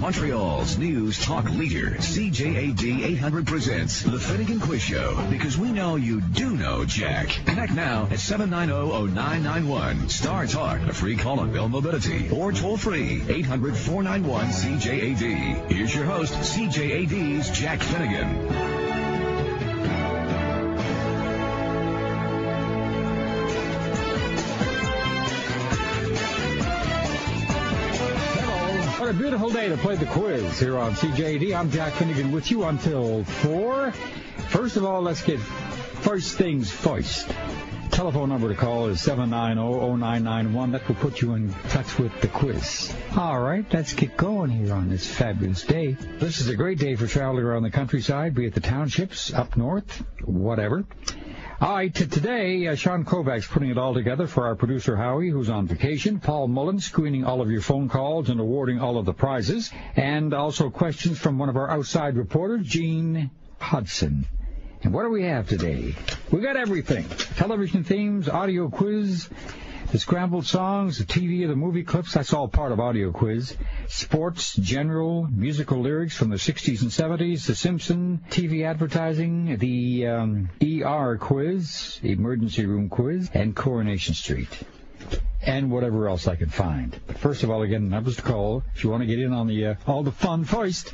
Montreal's news talk leader, CJAD 800 presents the Finnegan Quiz Show, because we know you do know Jack. Connect now at 790-0991. Star Talk, a free call on Bell Mobility, or toll free 800-491-CJAD. Here's your host, CJAD's Jack Finnegan. What a beautiful day to play the quiz here on CJAD. I'm Jack Finnegan with you until 4. First of all, let's get first things first. Telephone number to call is 790-0991. That will put you in touch with the quiz. All right, let's get going here on this fabulous day. This is a great day for traveling around the countryside, be it the townships, up north, whatever. All right, today, Sean Kovacs putting it all together for our producer, Howie, who's on vacation. Paul Mullen screening all of your phone calls and awarding all of the prizes. And also questions from one of our outside reporters, Gene Hudson. And what do we have today? We got everything. Television themes, audio quiz, the scrambled songs, the TV or the movie clips. That's all part of audio quiz. Sports, general, musical lyrics from the 60s and 70s, The Simpsons, TV advertising, the ER quiz, emergency room quiz, and Coronation Street. And whatever else I can find. But first of all, again, numbers to call if you want to get in on the all the fun first.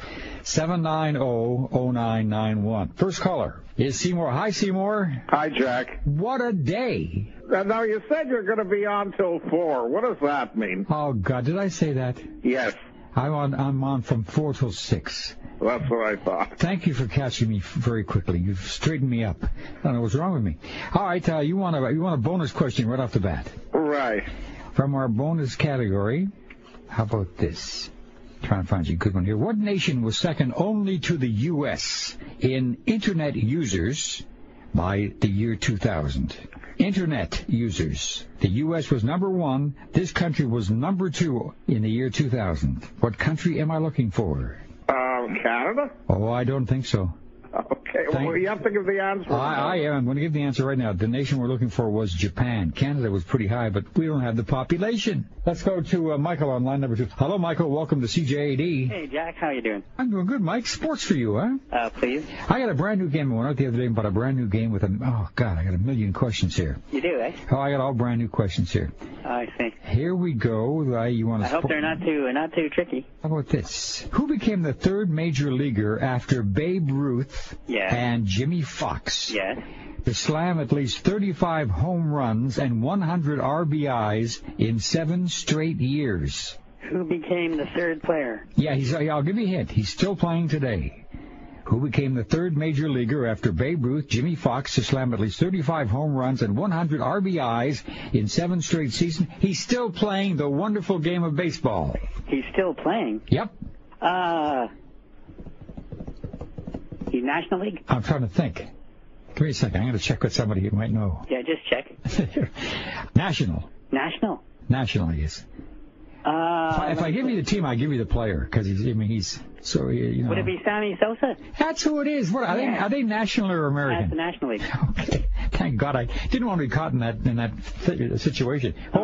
790-0991. First caller is Seymour. Hi, Seymour. Hi, Jack. What a day. Now, you said you're going to be on till 4. What does that mean? Oh, God, did I say that? Yes. I'm on from 4 till 6. That's what I thought. Thank you for catching me very quickly. You've straightened me up. I don't know what's wrong with me. All right, you want a bonus question right off the bat. Right. From our bonus category, how about this? Trying to find you a good one here. What nation was second only to the U.S. in Internet users by the year 2000? Internet users. The U.S. was number 1. This country was number 2 in the year 2000. What country am I looking for? Canada? Oh, I don't think so. Okay, well, you have to give the answer. I am. I'm going to give the answer right now. The nation we're looking for was Japan. Canada was pretty high, but we don't have the population. Let's go to Michael on line number 2. Hello, Michael. Welcome to CJAD. Hey, Jack. How you doing? I'm doing good, Mike. Sports for you, huh? Please. I got a brand new game. I went out the other day and bought a brand new game with I got a million questions here. You do, eh? Oh, I got all brand new questions here. I see. Here we go. You want to? I hope they're not too tricky. How about this? Who became the third major leaguer after Babe Ruth and Jimmy Fox? Yes. To slam at least 35 home runs and 100 RBIs in 7 straight years. Who became the third player? Yeah, I'll give you a hint. He's still playing today. Who became the third major leaguer after Babe Ruth, Jimmy Fox, to slam at least 35 home runs and 100 RBIs in 7 straight seasons? He's still playing the wonderful game of baseball. He's still playing? Yep. He's National League? I'm trying to think. Give me a second. I'm going to check with somebody who might know. Yeah, just check. National. National? National, he is. If I give you the team, I give you the player, because he's so, you know. Would it be Sammy Sosa? That's who it is. What are they national or American? That's the National League. Okay. Thank God I didn't want to be caught in that situation.